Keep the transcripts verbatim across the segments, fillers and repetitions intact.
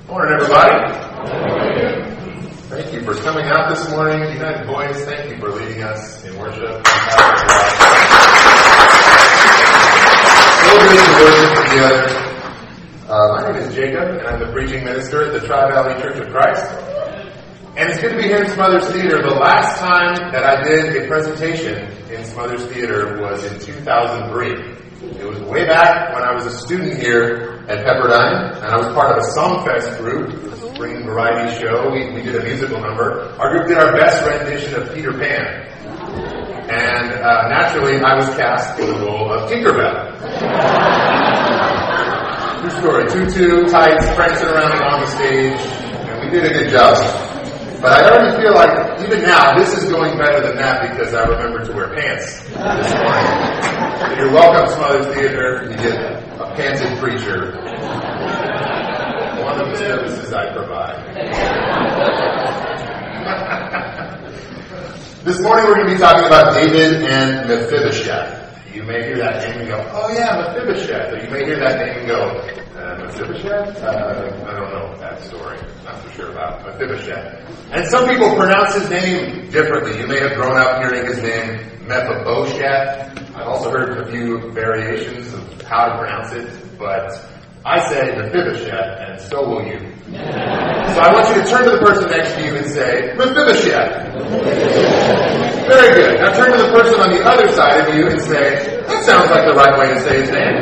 Morning, everybody. Thank you for coming out this morning. United Boys, thank you for leading us in worship. So good to worship together. Uh, my name is Jacob, and I'm the preaching minister at the Tri-Valley Church of Christ. And it's good to be here in Smothers Theater. The last time that I did a presentation in Smothers Theater was in two thousand three. It was way back when I was a student here at Pepperdine, and I was part of a Songfest group, a spring variety show. We, we did a musical number. Our group did our best rendition of Peter Pan. And uh, naturally, I was cast in the role of Tinkerbell. True story. Tutu, tights, prancing around on the stage, and we did a good job. But I already feel like, even now, this is going better than that because I remember to wear pants this morning. So you're welcome, Smothers Theater. You get a panted preacher. One of the services I provide. This morning we're going to be talking about David and Mephibosheth. You may hear that name and go, oh yeah, Mephibosheth. Or you may hear that name and go, uh, Mephibosheth? Uh, I don't know that story. Not so sure about Mephibosheth. And some people pronounce his name differently. You may have grown up hearing his name Mephibosheth. I've also heard a few variations of how to pronounce it, but I say Mephibosheth, and so will you. So I want you to turn to the person next to you and say, Mephibosheth. Very good. Now turn to the person on the other side of you and say, that sounds like the right way to say his name.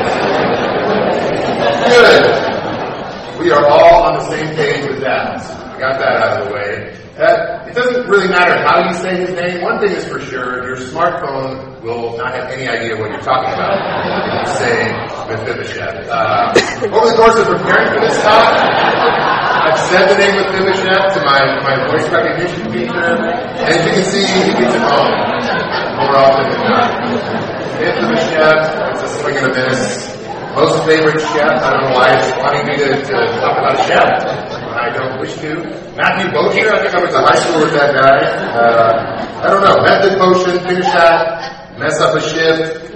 Good. We are all on the same page with that. I got that out of the way. That, it doesn't really matter how you say his name. One thing is for sure, your smartphone will not have any idea what you're talking about if you say Mephibosheth. Uh, over the course of preparing for this talk, I've said the name Mephibosheth to my, my voice recognition feature, and as you can see, he gets it wrong more often than not. Mephibosheth, it's a swing and a miss. Most favorite chef, I don't know why it's wanting me to, to talk about a chef. I don't wish to. Matthew Bocher, I think I went to high school with that guy. Uh, I don't know. Method potion, finger shot, mess up a shift.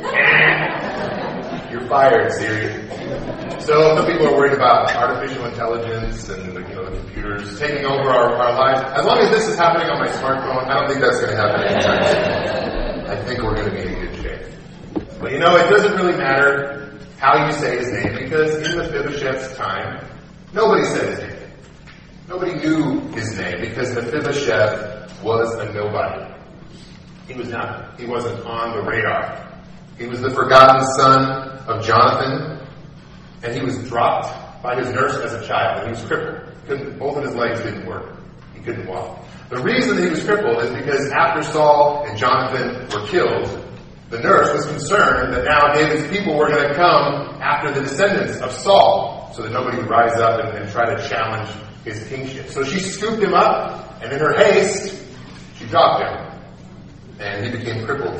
You're fired, Siri. So some people are worried about artificial intelligence and you know the computers taking over our, our lives. As long as this is happening on my smartphone, I don't think that's going to happen anytime soon. I think we're going to be in good shape. But you know, it doesn't really matter how you say his name because in Mephibosheth's time, nobody said his name. Nobody knew his name because Mephibosheth was a nobody. He was not. He wasn't on the radar. He was the forgotten son of Jonathan, and he was dropped by his nurse as a child, and he was crippled. Couldn't, both of his legs didn't work. He couldn't walk. The reason that he was crippled is because after Saul and Jonathan were killed, the nurse was concerned that now David's people were going to come after the descendants of Saul, so that nobody would rise up and, and try to challenge his kingship. So she scooped him up, and in her haste, she dropped him. And he became crippled.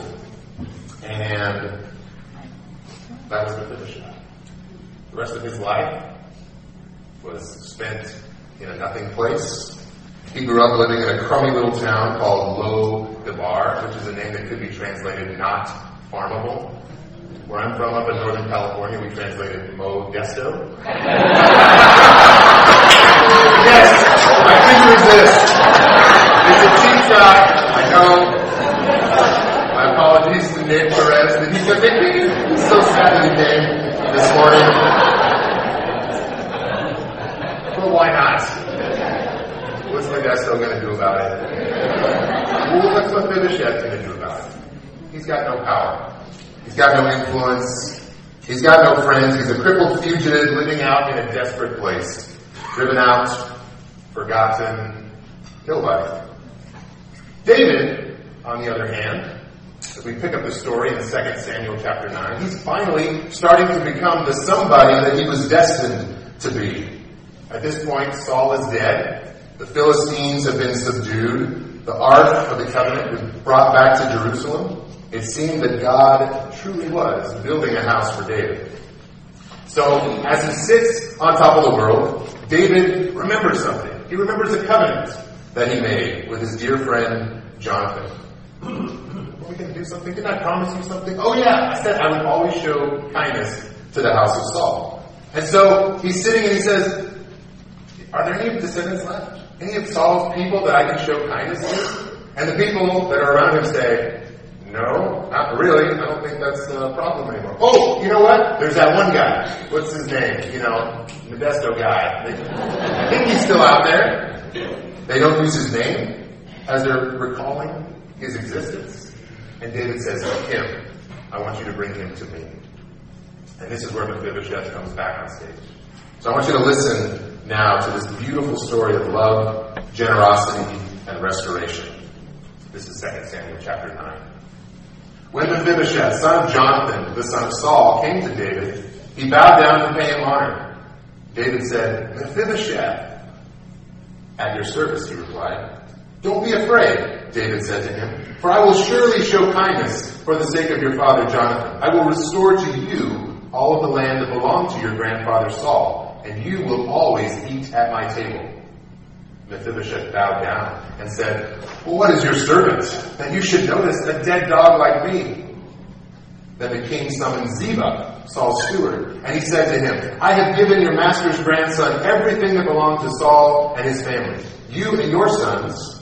And that was Mephibosheth. The rest of his life was spent in a nothing place. He grew up living in a crummy little town called Lo-Debar, which is a name that could be translated not farmable. Where I'm from, up in Northern California, we translated Modesto. Yes, I couldn't resist. It's a cheap shot, I know. My apologies to Nate Perez, but he's a big, he's so sad that he came this morning. But why not? What's Modesto going to do about it? Well, what's Mephibosheth going to do about it? He's got no power. He's got no influence. He's got no friends. He's a crippled fugitive living out in a desperate place. Driven out, forgotten, nobody. David, on the other hand, as we pick up the story in Second Samuel chapter nine, he's finally starting to become the somebody that he was destined to be. At this point, Saul is dead. The Philistines have been subdued. The Ark of the Covenant was brought back to Jerusalem. It seemed that God truly was building a house for David. So, as he sits on top of the world, David remembers something. He remembers a covenant that he made with his dear friend, Jonathan. Are we going to do something? Didn't I promise you something? Oh yeah, I said I would always show kindness to the house of Saul. And so, he's sitting and he says, are there any descendants left? Any of Saul's people that I can show kindness to? And the people that are around him say, no, not really. I don't think that's a problem anymore. Oh, you know what? There's that one guy. What's his name? You know, Modesto guy. They, I think he's still out there. They don't use his name as they're recalling his existence. And David says, him, I want you to bring him to me. And this is where Mephibosheth comes back on stage. So I want you to listen now to this beautiful story of love, generosity, and restoration. This is Second Samuel chapter nine. When Mephibosheth, son of Jonathan, the son of Saul, came to David, he bowed down to pay him honor. David said, Mephibosheth, at your service, he replied. Don't be afraid, David said to him, for I will surely show kindness for the sake of your father Jonathan. I will restore to you all of the land that belonged to your grandfather Saul, and you will always eat at my table. Mephibosheth bowed down and said, well, what is your servant, that you should notice a dead dog like me? Then the king summoned Ziba, Saul's steward, and he said to him, I have given your master's grandson everything that belonged to Saul and his family. You and your sons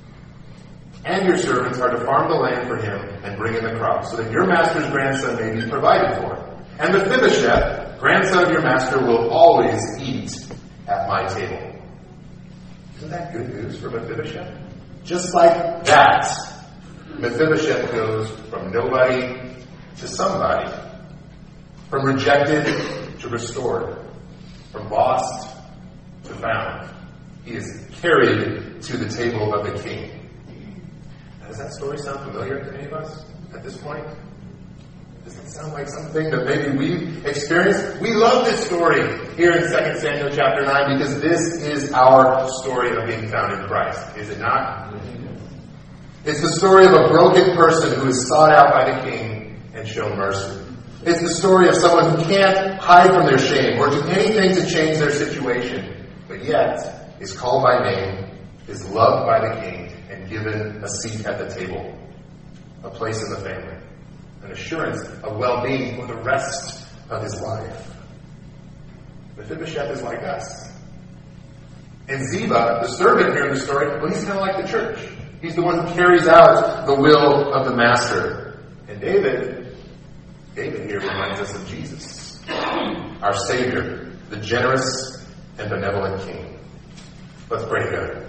and your servants are to farm the land for him and bring in the crops, so that your master's grandson may be provided for. And Mephibosheth, grandson of your master, will always eat at my table. Isn't that good news for Mephibosheth? Just like that, Mephibosheth goes from nobody to somebody, from rejected to restored, from lost to found. He is carried to the table of the king. Now, does that story sound familiar to any of us at this point? Does it sound like something that maybe we've experienced? We love this story here in Second Samuel chapter nine because this is our story of being found in Christ, is it not? It's the story of a broken person who is sought out by the king and shown mercy. It's the story of someone who can't hide from their shame or do anything to change their situation, but yet is called by name, is loved by the king, and given a seat at the table, a place in the family. An assurance of well-being for the rest of his life. Mephibosheth is like us. And Ziba, the servant here in the story, well, he's kind of like the church. He's the one who carries out the will of the master. And David, David here reminds us of Jesus, our Savior, the generous and benevolent King. Let's pray together.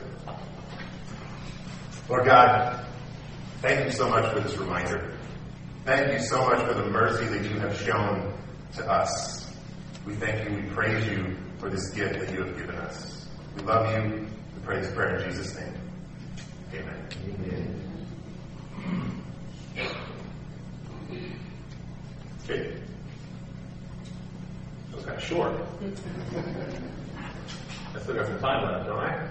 Lord God, thank you so much for this reminder. Thank you so much for the mercy that you have shown to us. We thank you, we praise you for this gift that you have given us. We love you. We pray this prayer in Jesus' name. Amen. Amen. Okay. That was kind of short. I still got some time left, don't I?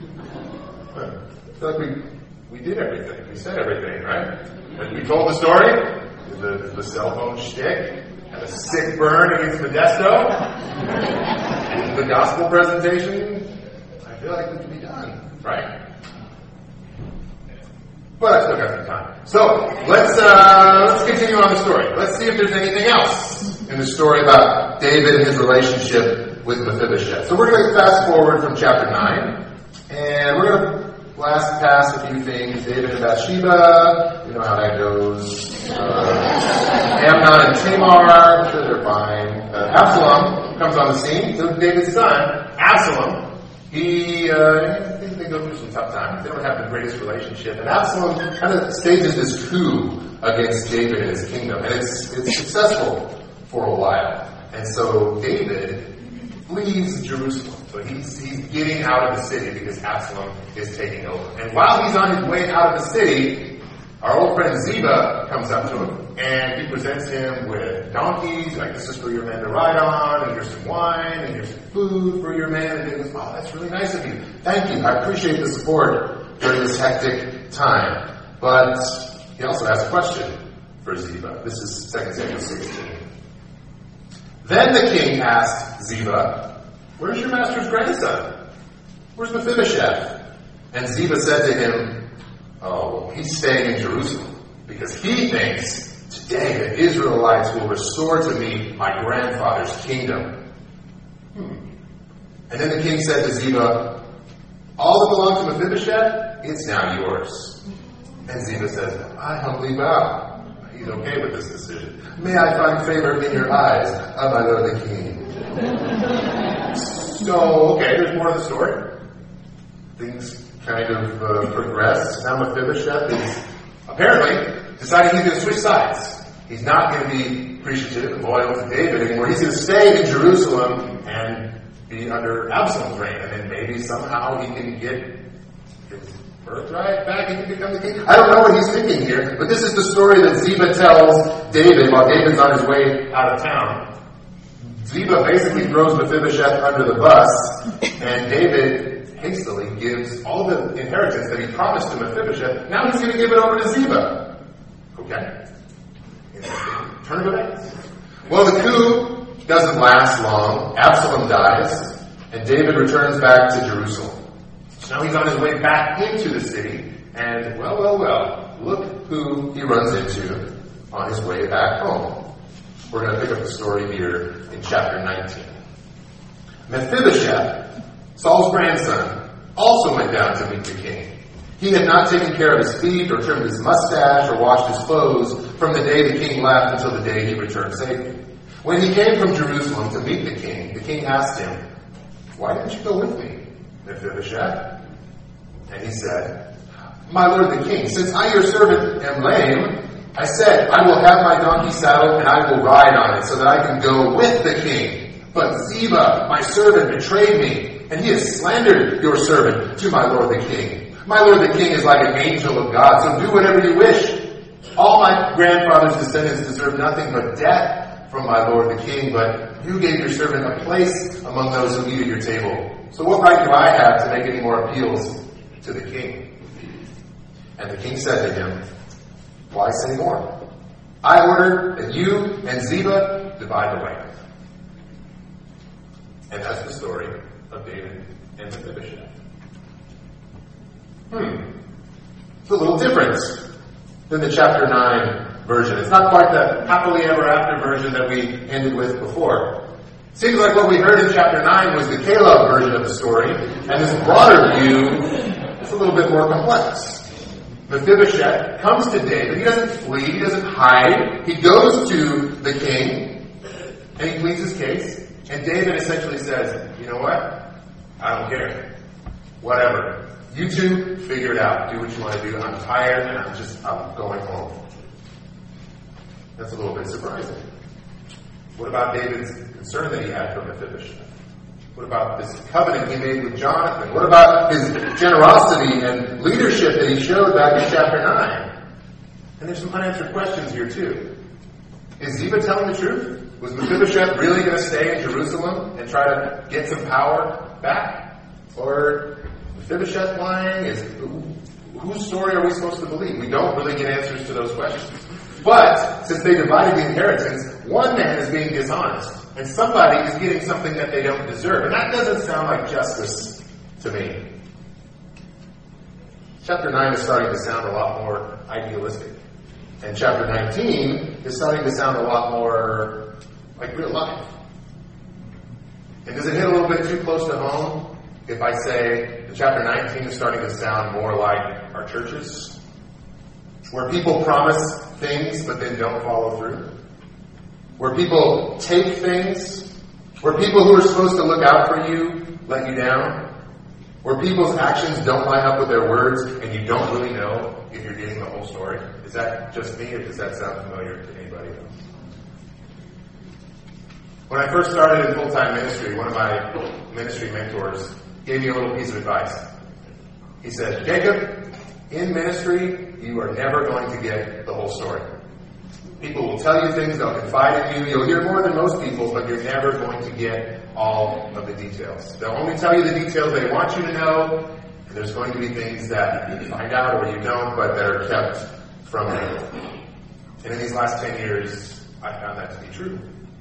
I feel like we, we did everything. We said everything, right? And we told the story. The, the cell phone shtick, and a sick burn against Modesto, and the gospel presentation. I feel like we can be done, right? But I still got some time. So let's uh, let's continue on the story. Let's see if there's anything else in the story about David and his relationship with Mephibosheth. So we're going to fast forward from chapter nine, and we're going to blast past a few things. David and Bathsheba, you know how that goes. Uh, Amnon and Tamar, I'm sure they're fine. Uh, Absalom comes on the scene. So David's son, Absalom, he, uh, they, they go through some tough times. They don't have the greatest relationship. And Absalom kind of stages this coup against David and his kingdom. And it's, it's successful for a while. And so David leaves Jerusalem. So he's, he's getting out of the city because Absalom is taking over. And while he's on his way out of the city, our old friend Ziba comes up to him, and he presents him with donkeys, like, this is for your men to ride on, and here's some wine, and here's some food for your men. And he goes, oh, that's really nice of you. Thank you. I appreciate the support during this hectic time. But he also has a question for Ziba. This is Second Samuel sixteen. Then the king asked Ziba, where's your master's grandson? Where's Mephibosheth? And Ziba said to him, oh, he's staying in Jerusalem because he thinks today the Israelites will restore to me my grandfather's kingdom. Hmm. And then the king said to Ziba, all that belonged to Mephibosheth, it's now yours. And Ziba says, I humbly bow. He's okay with this decision. May I find favor in your eyes, of my lord the king. So, okay, there's more to the story. Things kind of uh, progress. Now Mephibosheth is apparently deciding he's going to switch sides. He's not going to be appreciative and loyal to David anymore. He's going to stay in Jerusalem and be under Absalom's reign. And then maybe somehow he can get his birthright back. He can become the king. I don't know what he's thinking here, but this is the story that Ziba tells David while David's on his way out of town. Ziba basically throws Mephibosheth under the bus, and David hastily gives all the inheritance that he promised to Mephibosheth. Now he's going to give it over to Ziba. Okay. Turn of events. Well, the coup doesn't last long. Absalom dies, and David returns back to Jerusalem. Now he's on his way back into the city, and well, well, well, look who he runs into on his way back home. We're going to pick up the story here in chapter nineteen. Mephibosheth, Saul's grandson, also went down to meet the king. He had not taken care of his feet or trimmed his mustache or washed his clothes from the day the king left until the day he returned safely. When he came from Jerusalem to meet the king, the king asked him, why didn't you go with me, Mephibosheth? And he said, my lord the king, since I your servant am lame, I said, I will have my donkey saddled and I will ride on it so that I can go with the king. But Ziba, my servant, betrayed me, and he has slandered your servant to my lord the king. My lord the king is like an angel of God, so do whatever you wish. All my grandfather's descendants deserve nothing but death from my lord the king, but you gave your servant a place among those who eat at your table. So what right do I have to make any more appeals to the king? And the king said to him, why say more? I order that you and Ziba divide the land. And that's the story of David and Mephibosheth. Hmm. It's a little different than the chapter nine version. It's not quite the happily ever after version that we ended with before. Seems like what we heard in chapter nine was the Caleb version of the story, and this broader view is a little bit more complex. Mephibosheth comes to David. He doesn't flee. He doesn't hide. He goes to the king, and he pleads his case. And David essentially says, you know what? I don't care. Whatever. You two, figure it out. Do what you want to do. I'm tired, and I'm just, I'm going home. That's a little bit surprising. What about David's concern that he had for Mephibosheth? What about this covenant he made with Jonathan? What about his generosity and leadership that he showed back in chapter nine? And there's some unanswered questions here too. Is Ziba telling the truth? Was Mephibosheth really going to stay in Jerusalem and try to get some power back? Or Mephibosheth lying? Is whose story are we supposed to believe? We don't really get answers to those questions. But since they divided the inheritance, one man is being dishonest. And somebody is getting something that they don't deserve. And that doesn't sound like justice to me. Chapter nine is starting to sound a lot more idealistic. And chapter nineteen is starting to sound a lot more like real life. And does it hit a little bit too close to home if I say that chapter nineteen is starting to sound more like our churches? Where people promise things but then don't follow through? Where people take things, where people who are supposed to look out for you let you down, where people's actions don't line up with their words and you don't really know if you're getting the whole story. Is that just me, or does that sound familiar to anybody else? When I first started in full-time ministry, one of my ministry mentors gave me a little piece of advice. He said, Jacob, in ministry, you are never going to get the whole story. People will tell you things, they'll confide in you, you'll hear more than most people, but you're never going to get all of the details. They'll only tell you the details they want you to know, and there's going to be things that you find out or you don't, but that are kept from you. And in these last ten years, I found that to be true.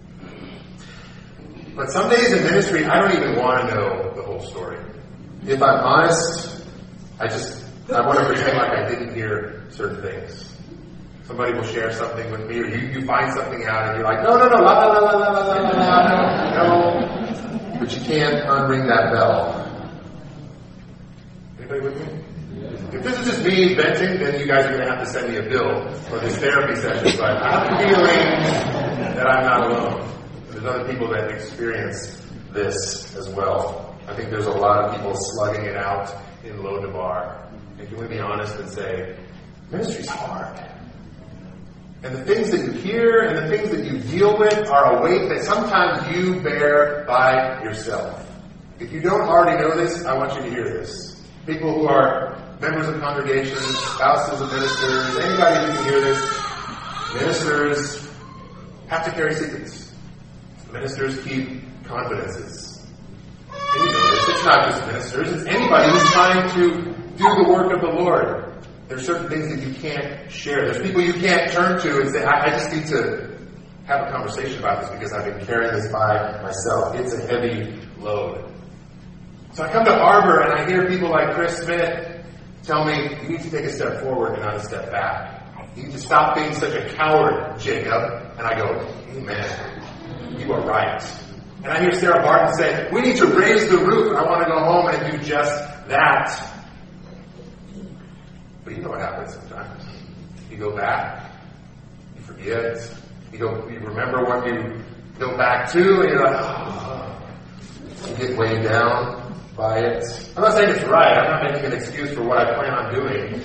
But some days in ministry, I don't even want to know the whole story. If I'm honest, I just, I want to pretend like I didn't hear certain things. Somebody will share something with me, or you, you find something out, and you're like, no, no, no, la, la, la, la, la, la, la, la, no, no. but you can't unring that bell. Anybody with me? If this is just me venting, then you guys are going to have to send me a bill for this therapy session. But I have a feeling that I'm not alone. There's other people that experience this as well. I think there's a lot of people slugging it out in Lo-Debar. And can we be honest and say, ministry's hard. And the things that you hear and the things that you deal with are a weight that sometimes you bear by yourself. If you don't already know this, I want you to hear this. People who are members of congregations, spouses of ministers, anybody who can hear this, ministers have to carry secrets. Ministers keep confidences. And you know this. It's not just ministers. It's anybody who's trying to do the work of the Lord. There's certain things that you can't share. There's people you can't turn to and say, I, I just need to have a conversation about this because I've been carrying this by myself. It's a heavy load. So I come to Arbor and I hear people like Chris Smith tell me, you need to take a step forward and not a step back. You need to stop being such a coward, Jacob. And I go, amen. You are right. And I hear Sarah Barton say, we need to raise the roof. I want to go home and do just that. But you know what happens sometimes. You go back, you forget, you go, you remember what you go back to, and you're like, oh, you get weighed down by it. I'm not saying it's right. I'm not making an excuse for what I plan on doing.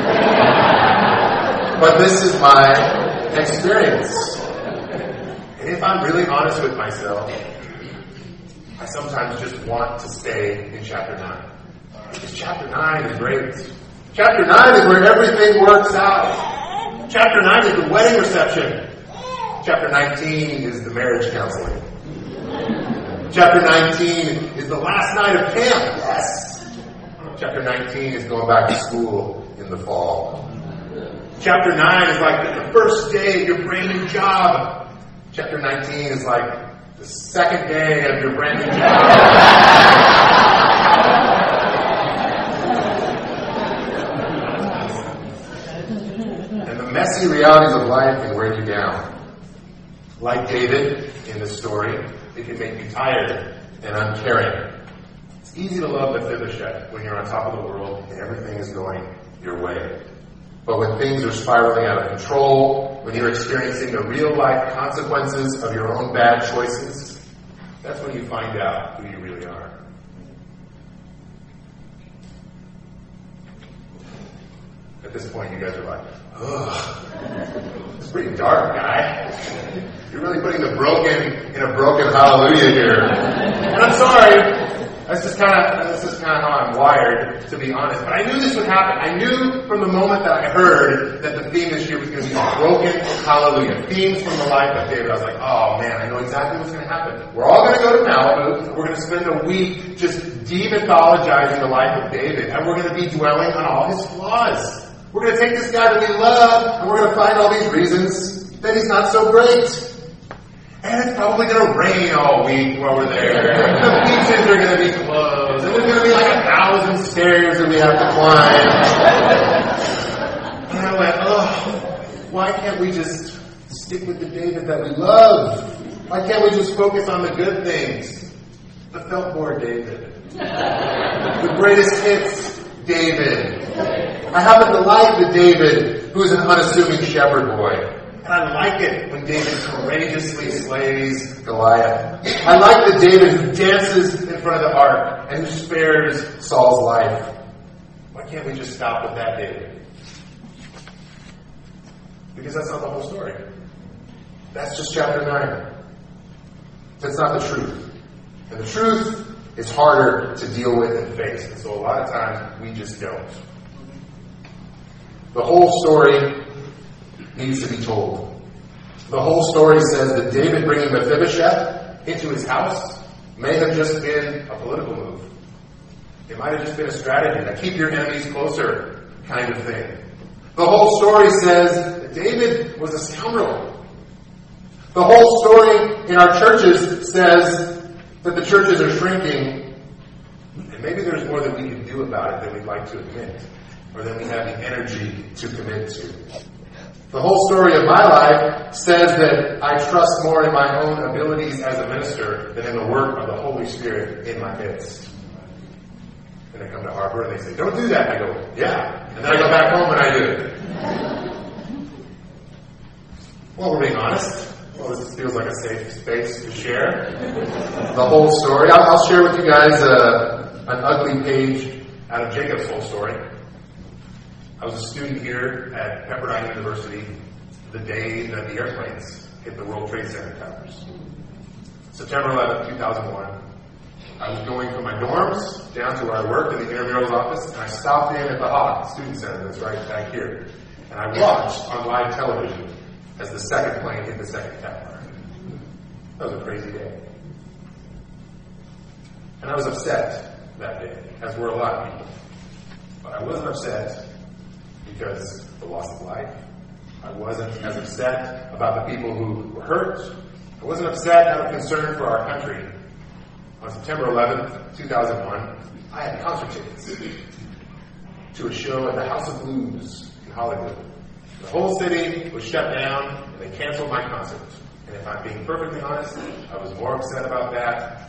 But this is my experience. And if I'm really honest with myself, I sometimes just want to stay in chapter nine. Because chapter nine is great. Chapter nine is where everything works out. Chapter nine is the wedding reception. Chapter nineteen is the marriage counseling. Chapter nineteen is the last night of camp. Yes. Chapter nineteen is going back to school in the fall. Chapter nine is like the first day of your brand new job. Chapter nineteen is like the second day of your brand new job. Messy realities of life can wear you down. Like David in the story, it can make you tired and uncaring. It's easy to love Mephibosheth when you're on top of the world and everything is going your way. But when things are spiraling out of control, when you're experiencing the real-life consequences of your own bad choices, that's when you find out who you really are. At this point, you guys are like, ugh, it's pretty dark, guy. You're really putting the broken in a broken hallelujah here. And I'm sorry. That's just kind of that's just kind of how I'm wired, to be honest. But I knew this would happen. I knew from the moment that I heard that the theme this year was going to be a broken hallelujah. Themes from the life of David. I was like, oh man, I know exactly what's going to happen. We're all going to go to Malibu. We're going to spend a week just demythologizing the life of David. And we're going to be dwelling on all his flaws. We're going to take this guy that we love, and we're going to find all these reasons that he's not so great. And it's probably going to rain all week while we're there. The beaches are going to be closed. And there's going to be like a thousand stairs that we have to climb. And I went, oh, why can't we just stick with the David that we love? Why can't we just focus on the good things? The Feltboard David. The greatest hits David. I happen to like the David who's an unassuming shepherd boy. And I like it when David courageously slays Goliath. I like the David who dances in front of the ark and who spares Saul's life. Why can't we just stop with that David? Because that's not the whole story. That's just chapter nine. That's not the truth. And the truth is harder to deal with and face. And so a lot of times we just don't. The whole story needs to be told. The whole story says that David bringing Mephibosheth into his house may have just been a political move. It might have just been a strategy, a keep your enemies closer kind of thing. The whole story says that David was a scoundrel. The whole story in our churches says that the churches are shrinking, and maybe there's more that we can do about it than we'd like to admit, or than we have the energy to commit to. The whole story of my life says that I trust more in my own abilities as a minister than in the work of the Holy Spirit in my midst. And I come to Harbor and they say, don't do that. I go, yeah. And then I go back home and I do it. Well, we're being honest. Well, this feels like a safe space to share the whole story. I'll, I'll share with you guys uh, an ugly page out of Jacob's whole story. I was a student here at Pepperdine University the day that the airplanes hit the World Trade Center towers. September eleventh, two thousand one. I was going from my dorms down to where I worked in the intramurals office, and I stopped in at the Hawk Student Center that's right back here. And I watched on live television as the second plane hit the second tower. That was a crazy day. And I was upset that day, as were a lot of people. But I wasn't upset because of the loss of life. I wasn't as upset about the people who were hurt. I wasn't upset out of concern for our country. On September eleventh, two thousand one, I had concert tickets to a show at the House of Blues in Hollywood. The whole city was shut down, and they canceled my concert. And if I'm being perfectly honest, I was more upset about that.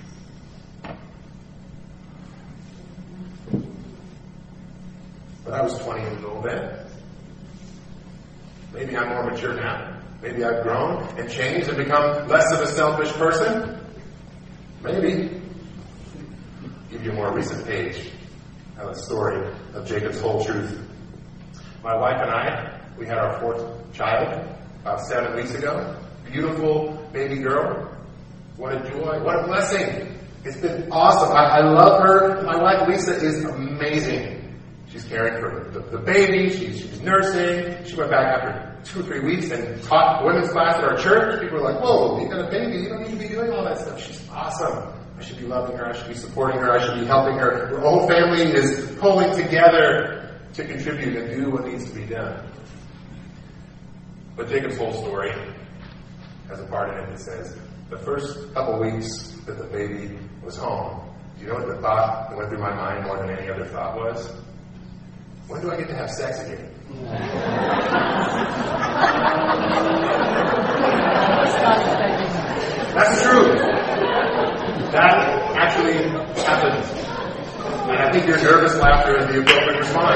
But I was twenty years old then. Maybe I'm more mature now. Maybe I've grown and changed and become less of a selfish person. Maybe. Give you a more recent page of a story of Jacob's whole truth. My wife and I, we had our fourth child about seven weeks ago. Beautiful baby girl. What a joy. What a blessing. It's been awesome. I, I love her. My wife Lisa is amazing. She's caring for the, the baby. She's, she's nursing. She went back after two or three weeks and taught women's class at our church. People were like, whoa, you got a baby. You don't need to be doing all that stuff. She's awesome. I should be loving her. I should be supporting her. I should be helping her. Her whole family is pulling together to contribute and do what needs to be done. But Jacob's whole story has a part in it that says, the first couple weeks that the baby was home, do you know what the thought that went through my mind more than any other thought was? When do I get to have sex again? That's the truth. That actually happened. And I think your nervous laughter is the appropriate response.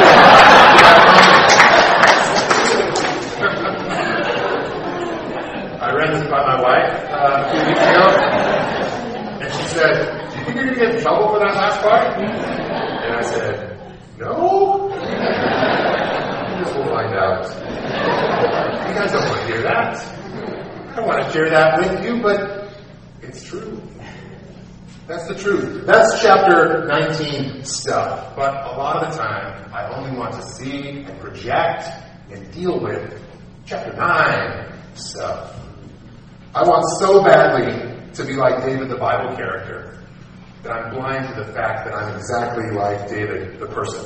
I read this by my wife uh, a few weeks ago, and she said, do you think you're going to get in trouble for that last part? And I said, no? I guess we'll find out. You guys don't want to hear that. I want to share that with you, but it's true. That's the truth. That's chapter nineteen stuff. But a lot of the time, I only want to see and project and deal with chapter nine stuff. I want so badly to be like David, the Bible character, that I'm blind to the fact that I'm exactly like David, the person.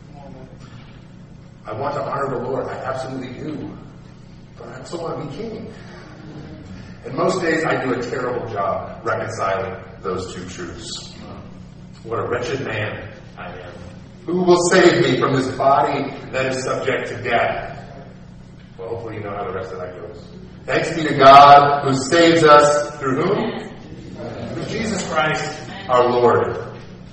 I want to honor the Lord. I absolutely do. But I also want to be king. And most days I do a terrible job reconciling those two truths. What a wretched man I am. Who will save me from this body that is subject to death? Well, hopefully you know how the rest of that goes. Thanks be to God who saves us through whom? Through Jesus Christ our Lord.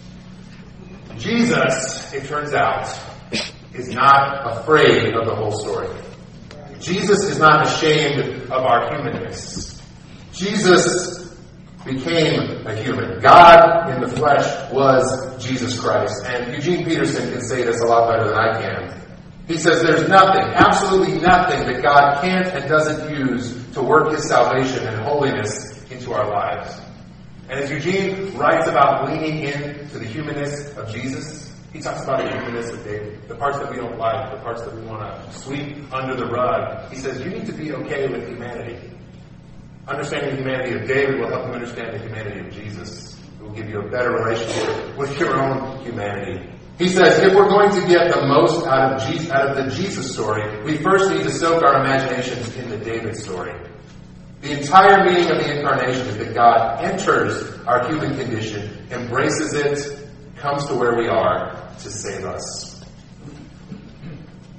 Jesus, it turns out, is not afraid of the whole story. Jesus is not ashamed of our humanness. Jesus became a human. God in the flesh was Jesus Christ. And Eugene Peterson can say this a lot better than I can. He says there's nothing, absolutely nothing that God can't and doesn't use to work His salvation and holiness into our lives. And as Eugene writes about leaning into the humanness of Jesus, he talks about the humanness of David, the parts that we don't like, the parts that we want to sweep under the rug. He says you need to be okay with humanity. Understanding the humanity of David will help you understand the humanity of Jesus. It will give you a better relationship with your own humanity. He says if we're going to get the most out of, Jesus, out of the Jesus story, we first need to soak our imaginations in the David story. The entire meaning of the incarnation is that God enters our human condition, embraces it, comes to where we are to save us.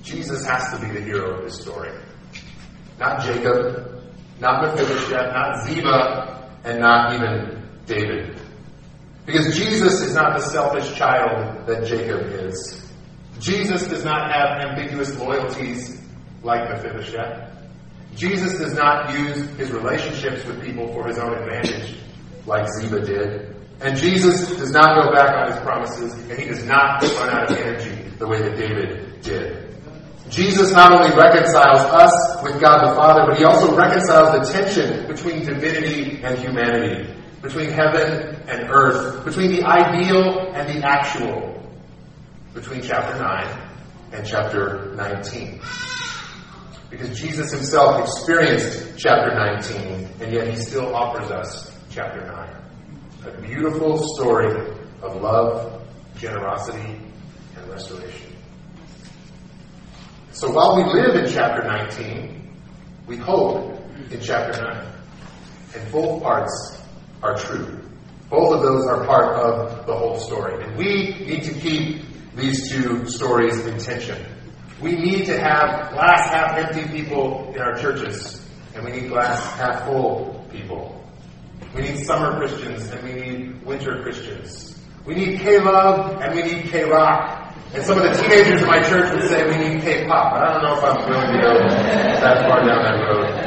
Jesus has to be the hero of this story. Not Jacob, not Mephibosheth, not Ziba, and not even David. Because Jesus is not the selfish child that Jacob is. Jesus does not have ambiguous loyalties like Mephibosheth. Jesus does not use his relationships with people for his own advantage like Ziba did. And Jesus does not go back on his promises, and he does not run out of energy the way that David did. Jesus not only reconciles us with God the Father, but he also reconciles the tension between divinity and humanity, between heaven and earth, between the ideal and the actual, between chapter nine and chapter nineteen. Because Jesus himself experienced chapter nineteen, and yet he still offers us chapter nine. A beautiful story of love, generosity, and restoration. So while we live in chapter nineteen, we hope in chapter nine. And both parts are true. Both of those are part of the whole story. And we need to keep these two stories in tension. We need to have glass half empty people in our churches, and we need glass half full people. We need summer Christians, and we need winter Christians. We need K-Love, and we need K-Rock. And some of the teenagers in my church would say we need K-Pop, but I don't know if I'm willing to go that far down that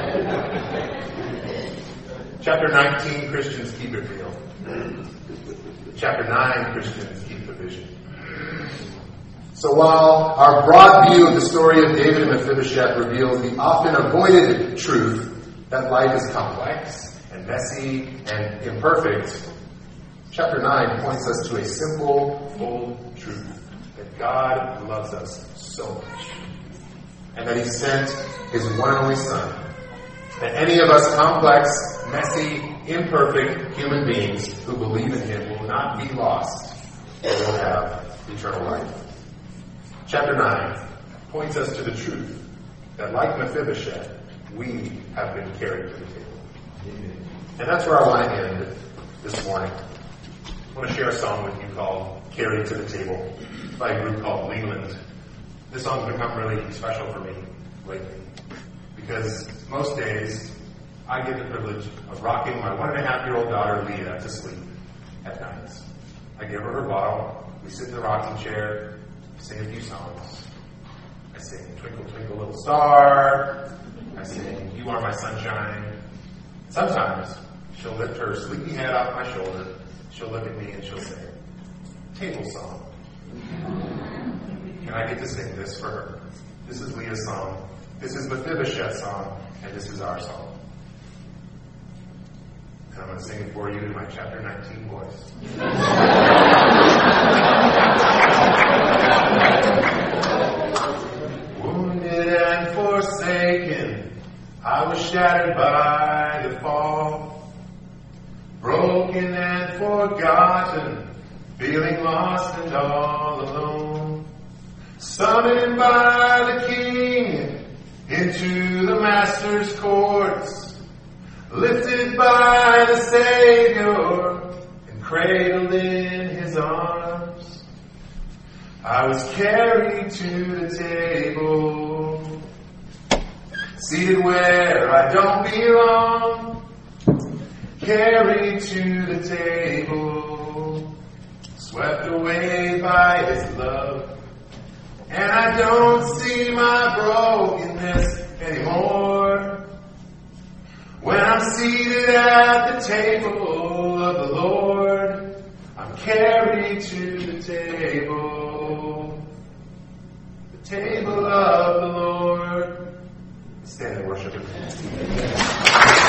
road. Chapter nineteen, Christians keep it real. Chapter nine, Christians keep the vision. So while our broad view of the story of David and Mephibosheth reveals the often avoided truth that life is complex and messy and imperfect, chapter nine points us to a simple, full truth. That God loves us so much. And that he sent his one and only Son. That any of us complex, messy, imperfect human beings who believe in him will not be lost, but will have eternal life. Chapter nine points us to the truth that like Mephibosheth, we have been carried to the table. And that's where I want to end this morning. I want to share a song with you called Carried to the Table by a group called Leland. This song's become really special for me lately because most days I get the privilege of rocking my one and a half year old daughter Leah to sleep at night. I give her her bottle, we sit in the rocking chair, sing a few songs. I sing Twinkle Twinkle Little Star, I sing You Are My Sunshine. Sometimes she'll lift her sleepy head off my shoulder, she'll look at me and she'll say, Table song. And I get to sing this for her. This is Leah's song. This is Mephibosheth's song. And this is our song. And I'm going to sing it for you in my chapter nineteen voice. Wounded and forsaken, I was shattered by the fall. Broken and forgotten, feeling lost and all alone. Summoned by the King into the Master's courts. Lifted by the Savior and cradled in his arms. I was carried to the table. Seated where I don't belong. Carried to the table. Swept away by his love. And I don't see my brokenness anymore. When I'm seated at the table of the Lord, I'm carried to the table. The table of the Lord. Stand and worship with me.